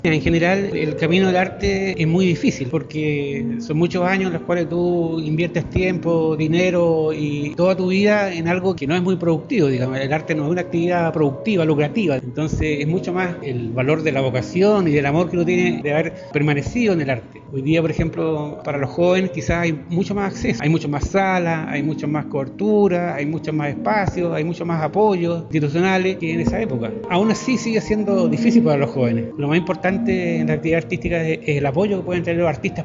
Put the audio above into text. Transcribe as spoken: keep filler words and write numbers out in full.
En general, el camino del arte es muy difícil porque son muchos años en los cuales tú inviertes tiempo, dinero y toda tu vida en algo que no es muy productivo, digamos. El arte no es una actividad productiva, lucrativa. Entonces es mucho más el valor de la vocación y del amor que uno tiene de haber permanecido en el arte. Hoy día, por ejemplo, para los jóvenes quizás hay mucho más acceso, hay mucho más salas, hay mucho más cobertura, hay muchos más espacios, hay mucho más apoyos institucionales que en esa época. Aún así sigue siendo difícil para los jóvenes. Lo más importante en la actividad artística es el apoyo que pueden tener los artistas